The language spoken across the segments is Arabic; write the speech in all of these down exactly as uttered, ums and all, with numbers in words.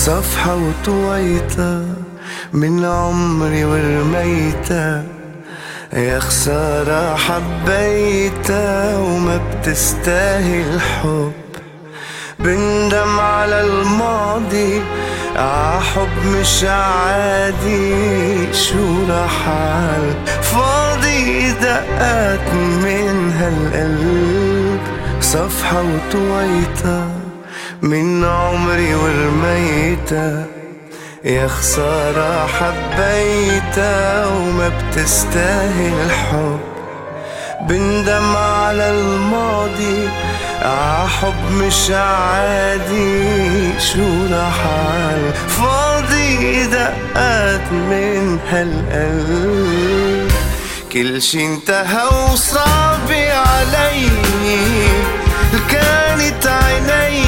صفحة وطويتها من عمري ورميتها، يا خسارة حبيتها وما بتستاهل حب. بندم على الماضي عحب مش عادي، شو رحال فاضي دقات من هالقلب. صفحة وطويتها من عمري ورميتها، يا خسارة حبيتها وما بتستاهل الحب. بندم على الماضي عحب مش عادي، شو رحال فاضي دقات من هالقلب. كل شي انتهى وصعب علي، كانت عيني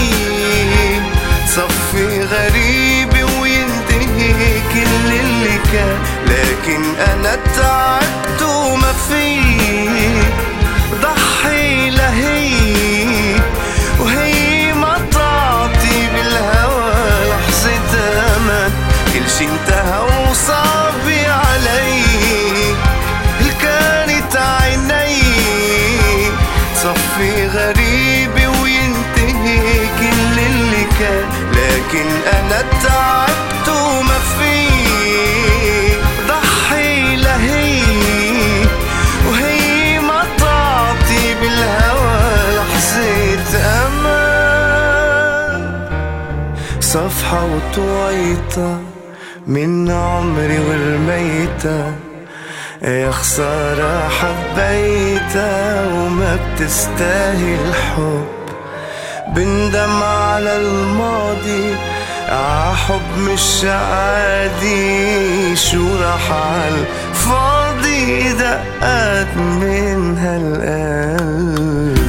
صفي غريب وينتهي كل اللي كان، لكن انا تعبت وما في ضحي لهي، وهي ما تعطي بالهوى لحظة أمان. كل شي انتهى وصعب علي، كانت عيني صفي غريب وينتهي كل اللي كان، لكن أنا تعبت وما في ضحي لهي، وهي ما تعطي بالهوى لحظة أمان. صفحة وطويتها من عمري ورميتها، يا خسارة حبيتها وما بتستاهل حب. بندم على الماضي عحب مش عادي، شو رحال فاضي دقات من هالقلب.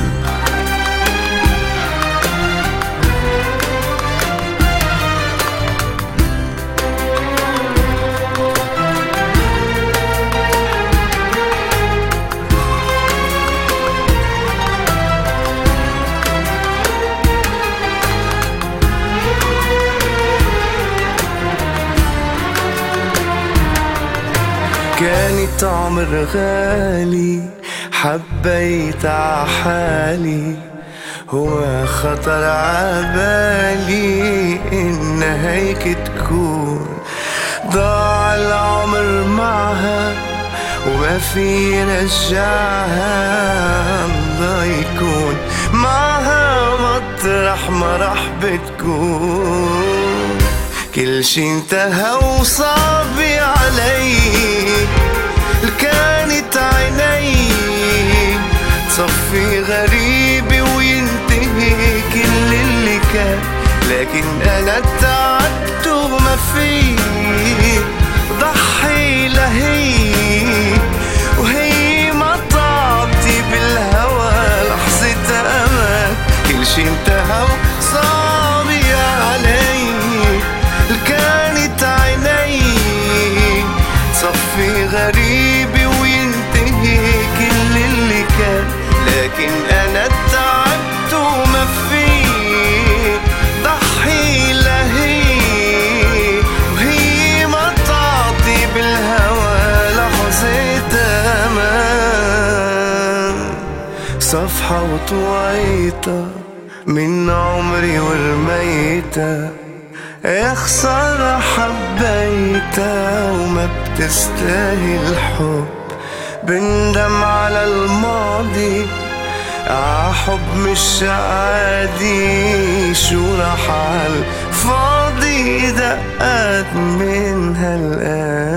كانت عمر غالي حبيت عحالي، هو خطر عبالي إن هيك تكون. ضاع العمر معها وما في رجعها، الله يكون معها مطرح ما رح بتكون. كل شي انتهى وصعب علي، كانت عيني صفي غريب وينتهي كل اللي كان، لكن أنا تعبت وما في ضحي لهي، وهي ما تعطي بالهوى لحظة أمان. كل شي انتهى وصعب علي، كانت عيني صفي غريب وينتهي كل اللي كان، لكن أنا تعبت وما في ضحي لهي، وهي ما تعطي بالهوى لحظة أمان. صفحة وطويتها من عمري ورميتها، يا خسارة حبيتها وما بتستاهل حب. بندم على الماضي عحب مش عادي، شو رحال فاضي دقات من هالقلب.